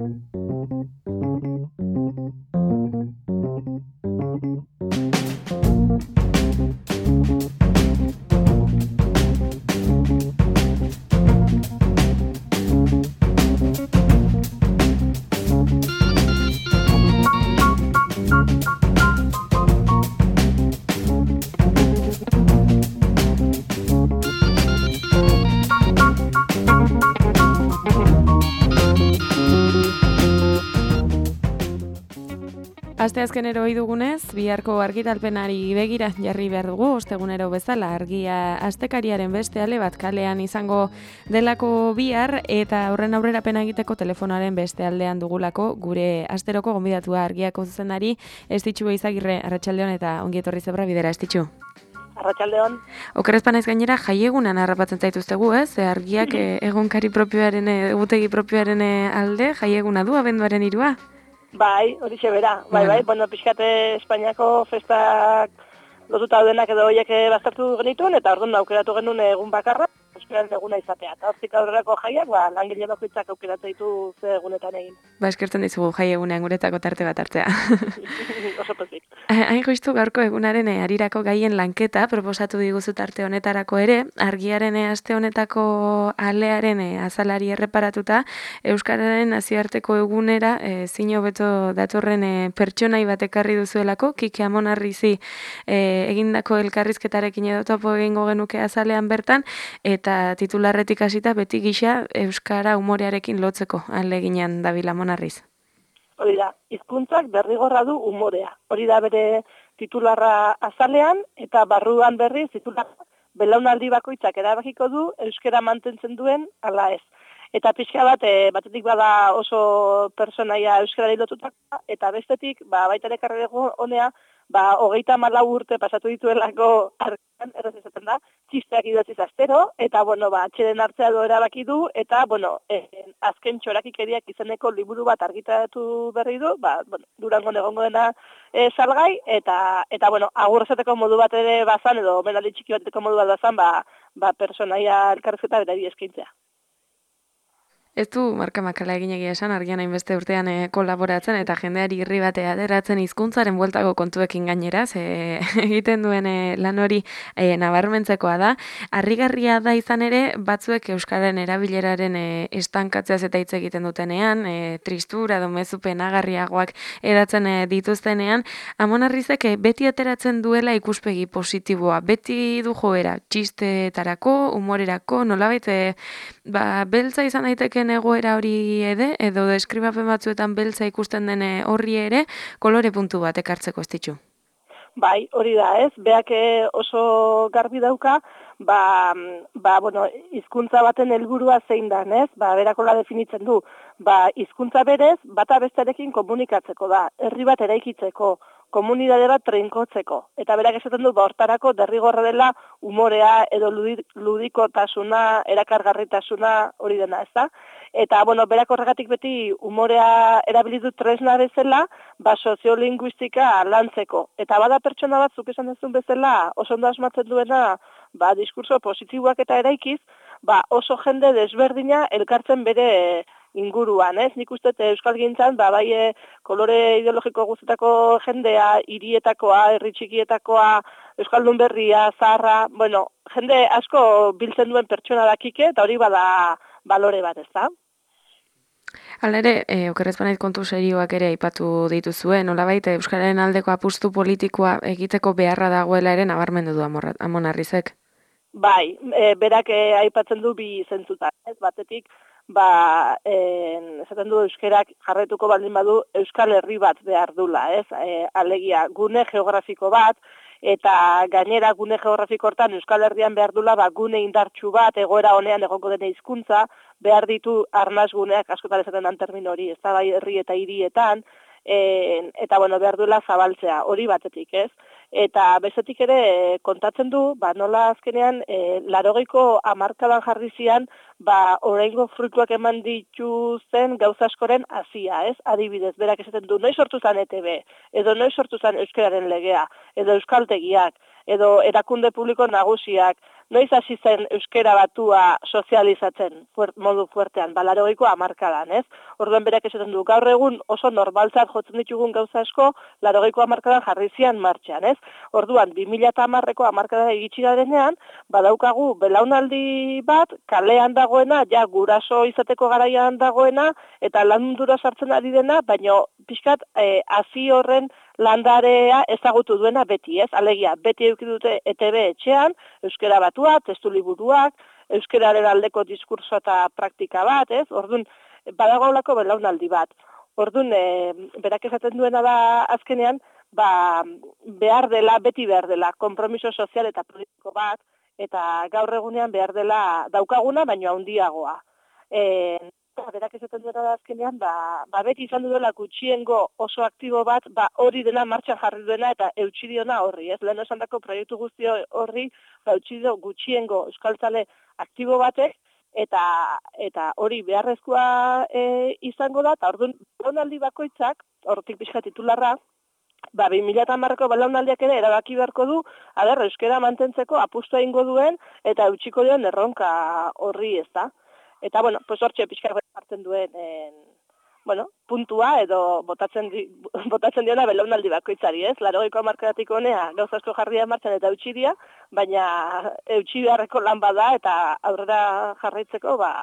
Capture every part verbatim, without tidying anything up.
Asteazkenero ohi dugunez, biharko argitalpenari begira jarri behar dugu, ostegunero bezala argia astekariaren beste ale bat kalean izango delako bihar, eta horren aurrerapena egiteko telefonaren beste aldean dugulako gure asteroko gonbidatua argiako zuzendari Estitxu Eizagirre. Arratsaldeon eta ongi etorri zebra bidera, Estitxu. Arratsaldeon. Okerrezpanaiz gainera jaiegunan harrapatzen zaituztegu, ez? E, argiak e, egunkari propioaren, egutegi propioaren alde jaieguna du abenduaren hirua. Bai, horixe bera. Bai, bai, bueno, pixkate Espainiako festak lotuta daudenak edo horiek baztertu genituen, eta orduan aukeratu genuen egun bakarra, euskararen eguna izatea. Eta hortik aurrerako jaiak, ba, langile bakoitzak aukeratzen ditu ze egunetan egin. Ba, eskertzen dizugu jai egunean guretako tarte bat hartzea. Oso pozik. Hain justu gaurko egunaren arirako gaien lanketa proposatu diguzu tarte honetarako ere, argiaren aste honetako alearen azalari erreparatuta, euskararen nazioarteko egunera e, zino beto datorren e, pertsonai bat ekarri duzuelako, Kike Amonarrizi e, egindako elkarrizketarekin edo topo egingo genuke azalean bertan, eta titularretik hasita beti gisa euskara umorearekin lotzeko ahaleginean dabil Amonarriz. Hori da, hizkuntzak derrigorra du umorea. Hori da bere titularra azalean, eta barruan berriz titularra belaunaldi bakoitzak erabakiko du euskara mantentzen duen ala ez. Eta pixka bat, e, batetik bada oso personaia euskarari lotutako, eta bestetik, ba, baita ere karrera honea, ba, hogeita hamalau urte pasatu dituelako argian, erraz esaten da, txisteak idatziz astero, eta, bueno, ba, txeren hartzea do erabaki du, eta, bueno, e, azken txorakikeriak izeneko liburu bat argitaratu berri du, ba, bueno, Durangon egongo dena e, salgai, eta, eta, bueno, agur esateko modu bat ere bazan, edo menaldi txiki bateko modu bat bazan, ba, ba, personaia elkarrizketa berari eskaintzea. Ez du marka makala egin egia esan, argian hainbeste urtean e, kolaboratzen eta jendeari irri batea aderatzen hizkuntzaren bueltako kontuekin gainera, ze egiten duen e, lan hori e, nabarmentzekoa da. Harrigarria da izan ere, batzuek euskaren erabileraren e, estankatzeaz eta hitz egiten dutenean, e, tristura edo mezu penagarriagoak edatzen e, dituztenean, Amonarrizek e, beti ateratzen duela ikuspegi positiboa, beti du joera, txistetarako, humorerako, nolabait, e, ba, beltza izan daiteke egoera hori ede, edo deskribapen batzuetan beltza ikusten dene horri ere, kolore puntu bat ekartzeko Estitxu. Bai, hori da, ez? Beak oso garbi dauka, ba, ba bueno, hizkuntza baten helburua zein da, ez? Ba, berakola definitzen du. Ba, hizkuntza berez, bata bestearekin komunikatzeko da, herri bat eraikitzeko, komunidade bat trinkotzeko. Eta berak esaten du, ba, hortarako derrigorra dela umorea edo ludikotasuna, erakargarritasuna hori dena, ez da? Eta, bueno, berak horregatik beti umorea erabilitu tresna bezala, ba, soziolinguistika lantzeko. Eta bada pertsona bat, zuk esan duzun bezala, oso ondo asmatzen duena, ba, diskurso positiboak eta eraikiz, ba, oso jende desberdina elkartzen bere inguruan, ez? Nik uste euskalgintzan, ba, bai kolore ideologiko guztetako jendea, hirietakoa, herri txikietakoa, euskaldun berria, zaharra, bueno, jende asko biltzen duen pertsona da Kike, eta hori bada balore bat, ez da? Hala ere, e, okerrezpanaiz kontu serioak ere aipatu dituzue, nolabait euskararen aldeko apustu politikoa egiteko beharra dagoela ere nabarmendu du Amonarrizek. Bai, e, berak e, aipatzen du bi zentzutan, ez batetik, ba, e, esaten du euskerak jarraituko baldin badu euskal herri bat behar dula, ez? E, alegia, gune geografiko bat, eta gainera gune geografiko hortan Euskal Herrian behar dula, ba, gune indartsu bat, egoera honean egongo dena hizkuntza, behar ditu arnaz guneak, askotan esaten dan termino hori, ez da bai herri eta hirietan, e, eta bueno, behar duela zabaltzea, hori batetik, ez? Eta bestetik ere kontatzen du, ba, nola azkenean, e, larogeiko hamarkadan jarri zian, ba, oraingo fruituak eman dituzten gauza askoren hasia, ez? Adibidez, berak esaten du, noiz sortu zen E T B, edo noiz sortu zen euskararen legea, edo euskaltegiak, edo erakunde publiko nagusiak, noiz hasi zen euskera batua sozializatzen fuert, modu fuertean, ba, laurogeiko hamarkadan, ez? Orduan berak esaten du, gaur egun oso normaltzat jotzen ditugun gauza asko, laurogeiko hamarkadan jarri zian martxan, ez? Orduan, bi mila hamarreko hamarkada egitsi garenean, badaukagu belaunaldi bat, kalean dagoena, ja guraso izateko garaian dagoena, eta lan mundura sartzen ari dena, baina pixkat eh, hazi horren landarea ezagutu duena beti, ez? Alegia, beti eduki dute E T B etxean, euskera batua, testu liburuak, euskeraren aldeko diskurso eta praktika bat, ez? Orduan, badagoelako belaunaldi bat. Orduan, e, berak esaten duena da azkenean, ba, behar dela, beti behar dela, konpromiso sozial eta politiko bat, eta gaur egunean behar dela daukaguna, baino handiagoa. E, berak esaten duena da azkenean, ba, ba beti izan duela gutxiengo oso aktibo bat, ba hori dena martxan jarri duena eta eutsi diona horri, ez? Lehen esandako proiektu guzti horri, ba eutsi dio gutxiengo euskaltzale aktibo batek, eta eta hori beharrezkoa e, izango da, eta orduan belaunaldi bakoitzak, hortik pixka titularra, ba bi mila hamarreko belaunaldiak ere erabaki beharko du, aber, euskera mantentzeko apustua egingo duen, eta eutsiko duen erronka horri, ez da? Eta, bueno, pues hortxe pixka hartzen duen, en, bueno, puntua edo botatzen, di, botatzen diona belaunaldi bakoitzari, ez? Laurogeiko hamarkadatik honea gauza asko jarria martxan eta eutsi dira, baina eutsi beharreko lan bada eta aurrera jarraitzeko, ba,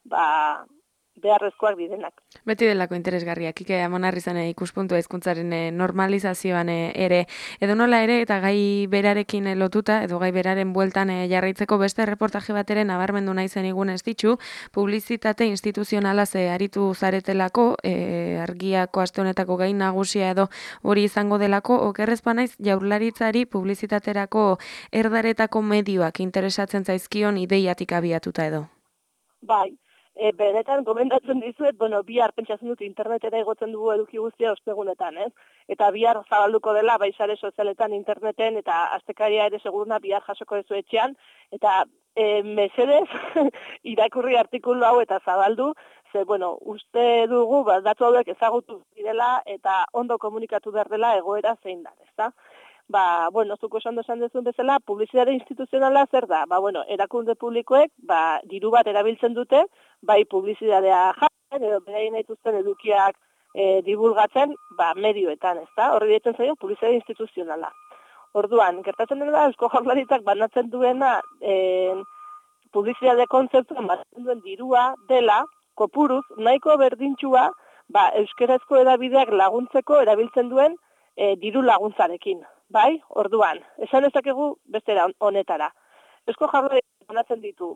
ba, beharrezkoak direnak. Beti delako interesgarriak, Kike Amonarrizan ikuspuntua hizkuntzaren normalizazioan ere, edo nola ere, eta gai berarekin lotuta, edo gai beraren bueltan jarraitzeko beste reportaje bateren nabarmendu naizen igun ez ditxu, publizitate instituzionalaz aritu zaretelako, e, argiako aste honetako gai nagusia edo hori izango delako, okerrezpa naiz jaurlaritzari publizitaterako erdaretako medioak interesatzen zaizkion ideiatik abiatuta edo. Bai. E, benetan, gomendatzen dizuet, bueno, bihar pentsatzen dut internetera egotzen dugu eduki guztia ostegunetan, ez? Eta bihar zabalduko dela, bai sare sozialetan, interneten, eta astekaria ere seguruna bihar jasoko dezu etxean, eta e, mesedez, irakurri artikulu hau eta zabaldu, ze, bueno, uste dugu, ba, datu hauek ezagutu direla, eta ondo komunikatu behar dela egoera zein da, ezta? Ba, bueno, zuko esan esan dezun bezala, publizitate instituzionala zer da? Ba, bueno, erakunde publikoek, ba, diru bat erabiltzen dute, bai publizitatea jartzen, edo beraien dituzten edukiak e, divulgatzen, ba, medioetan, ezta? Horri ditzen zaio, publizitate instituzionala. Orduan, gertatzen dela, Eusko Jaurlaritzak banatzen duena, e, publizitate kontzeptuan banatzen duen dirua dela, kopuruz, nahiko berdintxua, ba, euskerazko edabideak laguntzeko erabiltzen duen e, diru laguntzarekin. Bai, orduan, esan dezakegu bestera honetara. Eusko Jaurlaritzak banatzen ditu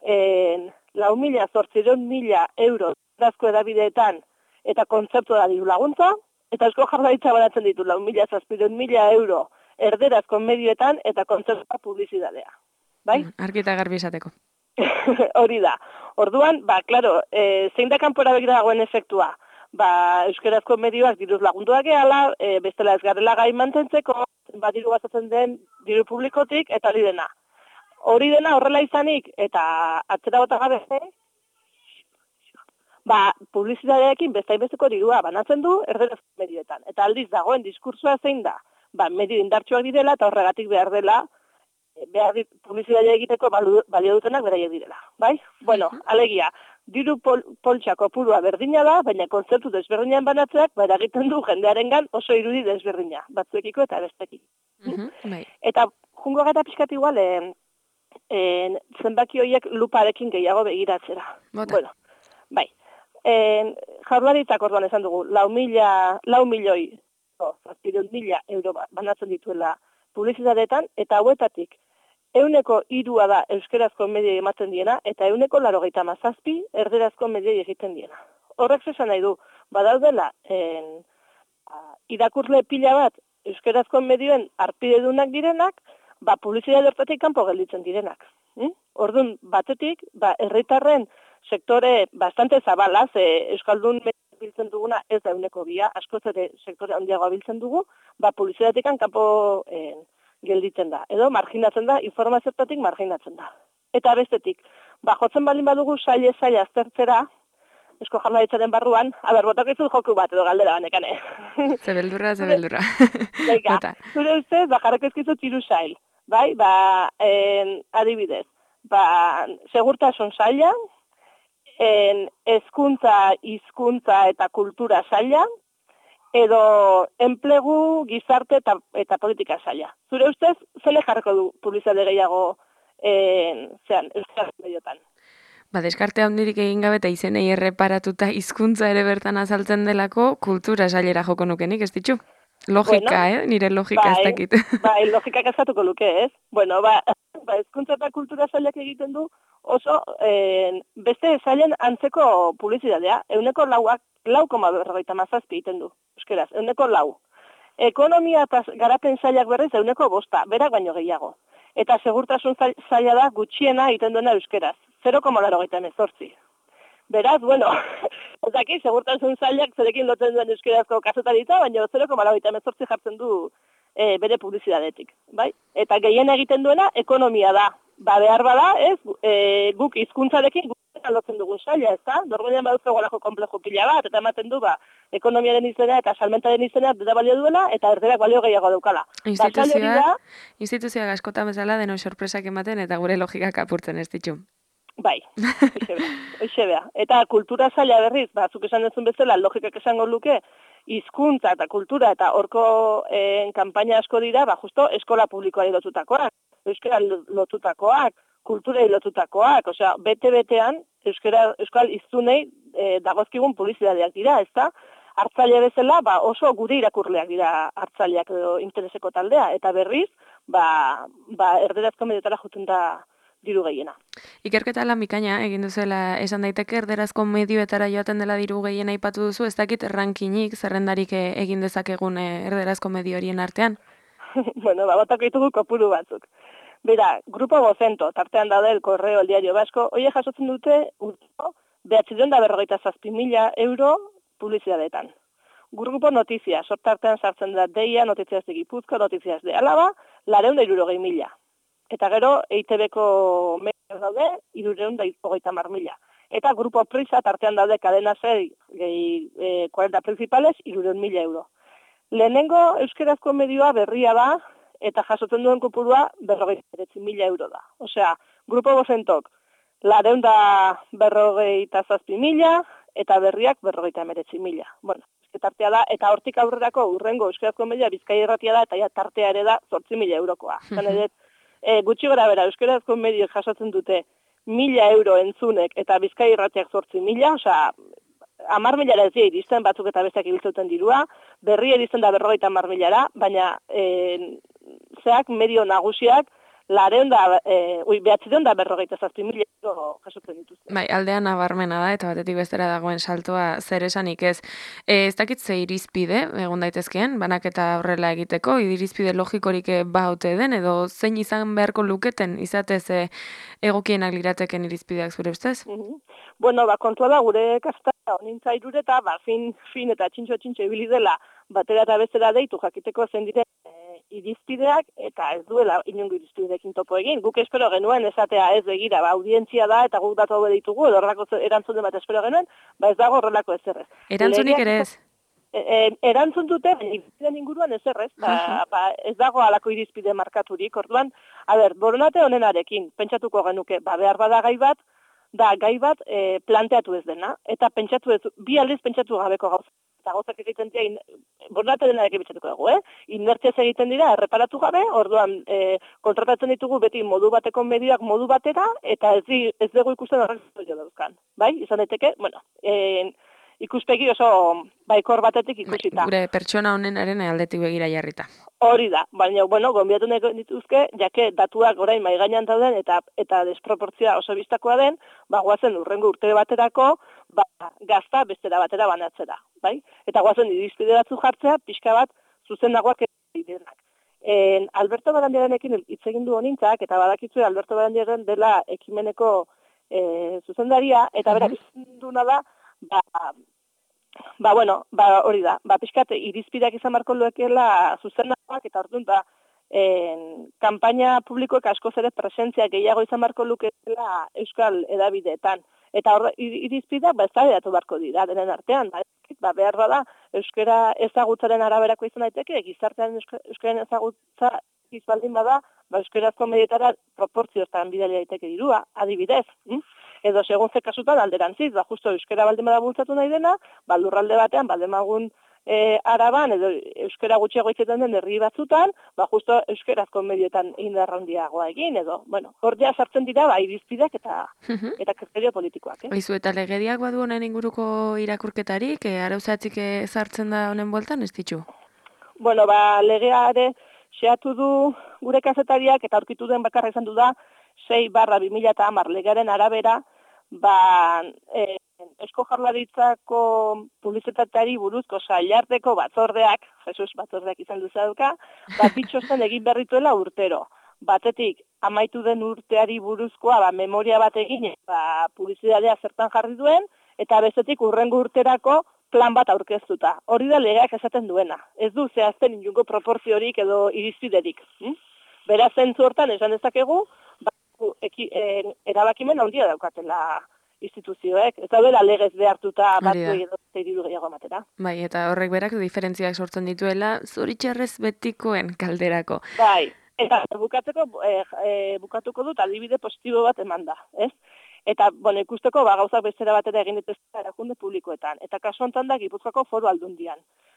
en, lau mila zortzireun mila euro euskerazko edabideetan eta kontzeptu da diru laguntza, eta Eusko Jaurlaritzak banatzen ditu lau mila zazpireun mila euro erderazko medioetan eta kontzeptua publizitatea. Bai? Argi eta garbi esateko. Hori da. Orduan, ba, klaro, e, zein da kanpora begira dagoen efektua? Ba, euskerazko medioak diruz lagunduak gehala, e, bestela ez garela gai mantentzeko, ba, diru bazatzen den diru publikotik, eta hori dena. Hori dena horrela izanik, eta atzera bota gabe, ba, publizitatearekin bestainbesteko dirua banatzen du erderazko medioetan. Eta aldiz dagoen diskursoa zein da, ba, medio indartsuak direla, eta horregatik behar dela, behar dit, publizitatea egiteko balio dutenak beraiek direla. Bai? Bueno, alegia, diru pol, poltsa kopurua berdina da, baina kontzeptu desberdinean banatzeak, baina egiten du jendearengan oso irudi desberdina, batzuekiko eta bestekiko. Uh-huh, bai. Eta jungo gata pixkat igual, eh, eh, zenbaki horiek luparekin gehiago begiratzera. Bota. Bueno, bai. Eh, Jaurlaritzak orduan esan dugu, lau mila, lau milioi, oh, zazpireun mila euro banatzen dituela publizitateetan, eta hauetatik euneko hirua da euskerazko medioi ematen diena, eta euneko larogeita mazazpi erderazko medioi egiten diena. Horrek esan nahi du, badaudela, en, irakurle pila bat euskerazko medioen arpidedunak direnak, ba, publizitate hortatik kanpo gelditzen direnak. Hm? Orduan, batetik, ba, herritarren sektore bastante zabala, ze euskaldun biltzen duguna ez da euneko bia, askoz ere sektore handiagoa biltzen dugu, ba, publizitatetik kanpo eh, gelditzen da. Edo marginatzen da, informazioetatik marginatzen da. Eta bestetik, ba, jotzen balin badugu saile saile aztertzera, Eusko Jaurlaritzaren barruan, aber, botak izut joku bat edo galdera banekane. Zebeldurra, zebeldurra. Zure ustez, ba, jarreko ezkizut hiru sail. bai, ba, en, adibidez, ba, segurtasun saila, en, hezkuntza, hizkuntza eta kultura saila, edo enplegu, gizarte eta, eta politika saila. Zure ustez, zele jarriko du publizitate gehiago en, zean, euskara mediotan? Ba, deskarte handirik egin gabe eta izenei erreparatuta hizkuntza ere bertan azaltzen delako kultura sailera joko nukenik, ez ditu? Logika, Bueno, eh? Nire logika bai, ez dakit. bai, logikak eskatuko luke, ez? Bueno, ba, ba hezkuntza eta kultura sailak egiten du oso eh, beste sailen antzeko publizitatea. Euneko lauak, lau koma berrogeita mazazpi egiten du, euskeraz, euneko lau. Ekonomia eta garapen sailak berriz euneko bosta, berak baino gehiago. Eta segurtasun saila da gutxiena egiten duena euskeraz, zero koma laurogeita hemezortzi. Beraz, bueno, ez daki, segurtasun zailak zerekin lotzen duen euskerazko kasetaritza, baina zero koma laurogeita hemezortzi jartzen du e, bere publizitatetik, bai? Eta gehien egiten duena ekonomia da. Ba, behar bada, ez, e, guk hizkuntzarekin guk lotzen dugun saila, ez da? Dorgoian baduzko golako komplejo pila bat, eta ematen du, ba, ekonomiaren izena eta salmentaren izena dira balio duela, eta erderak balio gehiago daukala. Instituzioa, instituzioa askotan bezala deno sorpresak ematen eta gure logikak apurtzen ez ditu. Bai, hoxe bea, hoxe bea. Eta kultura zaila berriz, batzuk esan dezun bezala, logikak esango luke, hizkuntza eta kultura eta horko eh, kanpaina asko dira, ba, justo eskola publikoari lotutakoak, euskara lotutakoak, kultura lotutakoak, osea, bete-betean euskara, euskal hiztunei eh, dagozkigun publizitateak dira, ezta? Hartzaile bezala, ba, oso gure irakurleak dira hartzaileak edo intereseko taldea, eta berriz, ba, ba erderazko mediotara juten da diru gehiena. Ikerketa lan bikaina egin duzela esan daiteke erderazko medioetara joaten dela diru gehiena aipatu duzu, ez dakit rankinik zerrendarik egin dezakegun erderazko medio horien artean? Bueno, ba, botako ditugu kopuru batzuk. Bera, Grupo Vocento, tartean daude el Correo, el Diario Vasco, hoie jasotzen dute urteko behatziehun eta berrogeita zazpi mila euro publizitateetan. Grupo Noticias, sortartean sartzen da Deia, Noticias de Gipuzkoa, Noticias de Álava, laurehun eta hirurogei mila. Eta gero, E I T B-ko medios daude, hirureun eta hogeita hamar mila. Eta Grupo Prisa, tartean daude Cadena Ser, gehi e, cuarenta principales, hirureun mila euro. Lehenengo euskerazko medioa berria da, eta jasotzen duen kopurua berrogeita hemeretzi mila euro da. Osea, Grupo Vocentok, laurehun eta berrogeita zazpi mila, eta berriak berrogeita hemeretzi mila. Bueno, tartea da, eta hortik aurrerako urrengo euskarazko media Bizkaia Irratia da, eta ja tartea ere da zortzi mila eurokoa. Zan edet, e, gutxi gara bera, euskarazko medio jasotzen dute mila euro entzunek, eta Bizkaia Irratiak zortzi mila, osea, amar milara ez dira iristen, batzuk eta besteak ibiltzen dirua, berri iristen da berrogeita amar milara, baina e, zeak medio nagusiak, lareun da, e, ui, behatzireun da berrogeita zazpi mila euro jasotzen dituzte. Bai, aldean nabarmena da, eta batetik bestera dagoen saltoa zer esanik ez. E, ez dakit ze irizpide, egon daitezkeen, banaketa horrela egiteko, irizpide logikorik baute den, edo zein izan beharko luketen, izatez e, egokienak lirateken irizpideak zure ustez? Mm-hmm. Bueno, ba, kontua da, gure kasta onintza irureta, ba, fin, fin eta txintxo-txintxo ibili dela, batera eta bestera deitu jakiteko zen diren e, irizpideak, eta ez duela inongo irizpideekin topo egin. Guk espero genuen esatea ez begira, ba, audientzia da, eta guk datu hau ditugu, edo horrelako erantzun bat espero genuen, ba ez dago horrelako ez errez. Erantzunik ere ez? E, e, erantzun dute, irizpideen inguruan ez errez, ba, ba, ez dago alako irizpide markaturik, orduan, a ber, boronate honenarekin, pentsatuko genuke, ba, behar bada gai bat, da gai bat e, planteatu ez dena, eta pentsatu ez, bi aldiz pentsatu gabeko gauza, eta gauzak egiten dira, boronate denarekin pentsatuko dugu, eh? Inertziaz egiten dira, erreparatu gabe, orduan, e, kontratatzen ditugu beti modu bateko medioak modu batera, eta ez, di, ez dugu ikusten horrek jo dauzkan, bai? Izan daiteke, bueno, e, ikuspegi oso baikor batetik ikusita. Gure pertsona honenaren aldetik begira jarrita. Hori da, baina, bueno, gonbidatu nahi dituzke, jake datuak orain mai gainean dauden eta eta desproportzioa oso bistakoa den, ba goazen urrengo urte baterako, ba gazta bestera batera banatzera, bai? Eta goazen irizpide batzu jartzea, pixka bat zuzenagoak direnak. En Alberto Barandiarenekin hitz egin du honintzak, eta badakizu Alberto Barandiaren dela ekimeneko e, zuzendaria, eta berak izenduna da, ba, ba, bueno, ba, hori da, ba, pixkat irizpideak izan marko luekela zuzenagoak, eta orduan, ba, en, kanpaina publikoek askoz ere presentzia gehiago izan marko lukeela euskal edabideetan. Eta hor, irizpideak, ba, ez da edatu barko dira, denen artean, ba, ba, behar bada, euskara ezagutzaren araberako izan daiteke, gizartean euskaren ezagutza baldin bada, ba, euskarazko medietara proportzioetan bidali daiteke dirua, adibidez. Hm? Edo segun ze kasutan alderantziz, ba, justo euskara baldin bada bultzatu nahi dena, ba, lurralde batean, baldin magun e, araban, edo euskara gutxiago izaten den herri batzutan, ba, justo euskarazko medioetan indar handiagoa egin, edo, bueno, hordea sartzen dira, ba, irizpideak eta, eta kriterio politikoak. Eh? Aizu, eta legediak badu honen inguruko irakurketarik, e, arauzatzik sartzen da honen bueltan, ez ditu? Bueno, ba, legeare xeatu du gure kazetariak eta aurkitu den bakarra izan du da sei barra bi mila hamar legearen arabera, ba, e, Eusko Jaurlaritzako publizitateari buruzko sailardeko batzordeak, Jesus batzordeak izan duzauka, bat bitxosten egin berrituela urtero. Batetik, amaitu den urteari buruzkoa, ba, memoria bat egin, ba, publizitatea zertan jarri duen, eta bestetik urrengo urterako plan bat aurkeztuta. Hori da legeak esaten duena. Ez du zehazten inungo proporziorik edo irizpiderik. Hm? Beraz, zentzu hortan esan dezakegu, ba, eki, e, erabakimen handia daukatela instituzioek. Ez da bera legez behartuta batzu edo zeiridu gehiago ematera. Bai, eta horrek berak diferentziak sortzen dituela, zoritxarrez betikoen kalderako. Bai, eta bukatzeko, e, e, bukatuko dut adibide positibo bat eman da, ez? Eta, bueno, ikusteko, ba, gauzak bestera batera egin dituzte erakunde publikoetan. Eta kasu honetan da, Gipuzkoako foru aldundian.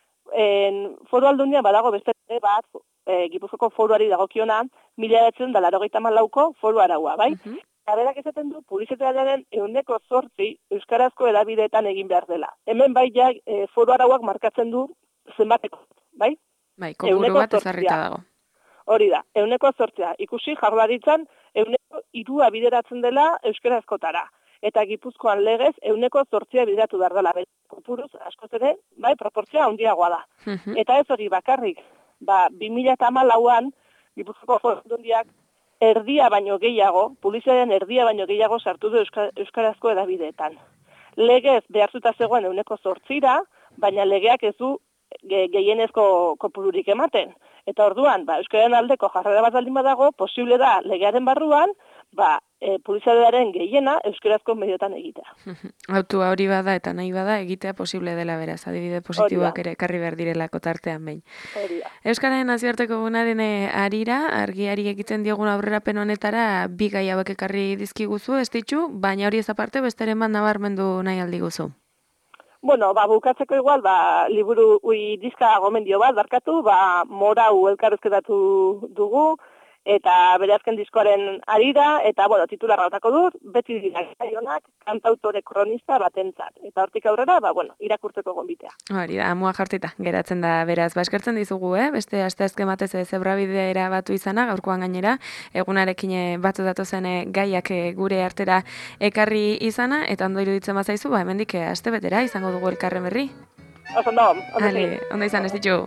En, foru aldundian badago beste bat, e, Gipuzkoako foruari dagokiona, mila bederatziehun eta laurogeita hamalauko foru araua, bai? Uh -huh. Eta berak esaten du, publizitatearen ehuneko zortzi euskarazko edabideetan egin behar dela. Hemen bai ja, e, foru arauak markatzen du zenbateko, bai? Bai, kopuru bat ezarrita dago. Hori da, ehuneko zortzia. Ikusi Jaurlaritzan ehuneko hirua bideratzen dela euskarazkotara. Eta Gipuzkoan legez ehuneko zortzia bideratu behar dela. Kopuruz, askoz ere, bai, proportzioa handiagoa da. Uh -huh. Eta ez hori bakarrik, ba, bi mila hamalauan Gipuzkoako foru aldundiak erdia baino gehiago, publizitatean erdia baino gehiago sartu du euska, euskarazko edabideetan. Legez behartuta zegoen ehuneko zortzira, baina legeak ez du ge, gehienezko kopururik ematen. Eta orduan, ba, euskararen aldeko jarrera bat baldin badago, posible da legearen barruan, ba, e, publizitatearen gehiena euskarazko mediotan egitea. Autua hori bada eta nahi bada egitea posible dela beraz, adibide positiboak ere ekarri behar direlako tartean behin. Euskararen nazioarteko egunaren arira, argiari egiten diogun aurrerapen honetara, bi gai hauek ekarri dizkiguzu, ez ditu, baina hori ez aparte besteren bat nabarmendu nahi aldi guzu. Bueno, ba, bukatzeko igual, ba, liburu ui dizka gomendio bat, barkatu, ba, Morau elkarrezketatu dugu, eta bere azken diskoaren arira, eta, bueno, titularra batako dut, beti dira gaionak, kantautore kronista batentzat. Eta hortik aurrera, ba, bueno, irakurtzeko gonbitea. Hori da, amua jartita, geratzen da, beraz, baskertzen dizugu, eh? Beste asteazken batez zebrabidea batu izana, gaurkoan gainera, egunarekin batu datozen gaiak gure artera ekarri izana, eta ondo iruditzen bazaizu, ba, hemendik aste betera izango dugu elkarren berri. Oso ondo, ondo ondo izan ez ditu.